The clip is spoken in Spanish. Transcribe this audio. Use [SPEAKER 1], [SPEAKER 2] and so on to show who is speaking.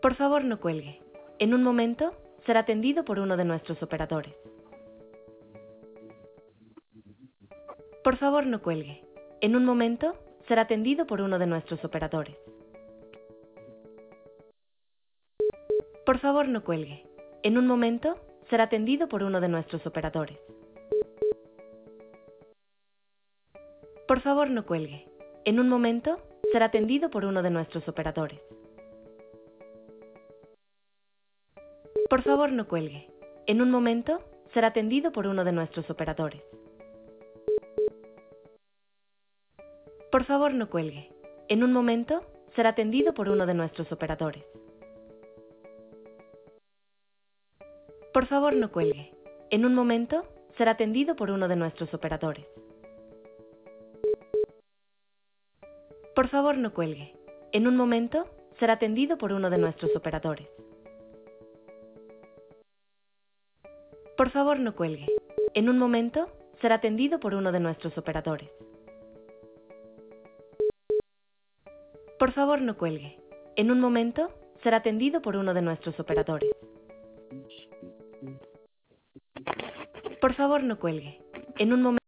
[SPEAKER 1] Por favor, no cuelgue. En un momento, será atendido por uno de nuestros operadores. Por favor, no cuelgue. En un momento, será atendido por uno de nuestros operadores. Por favor, no cuelgue. En un momento, será atendido por uno de nuestros operadores. Por favor, no cuelgue. En un momento, será atendido por uno de nuestros operadores. Por favor, no cuelgue. En un momento, será atendido por uno de nuestros operadores. Por favor, no cuelgue. En un momento, será atendido por uno de nuestros operadores. Por favor, no cuelgue. En un momento, será atendido por uno de nuestros operadores. Por favor, no cuelgue. En un momento, será atendido por uno de nuestros operadores. Por favor, no cuelgue. En un momento, será atendido por uno de nuestros operadores. Por favor, no cuelgue. En un momento, será atendido por uno de nuestros operadores. Por favor, no cuelgue. En un momento.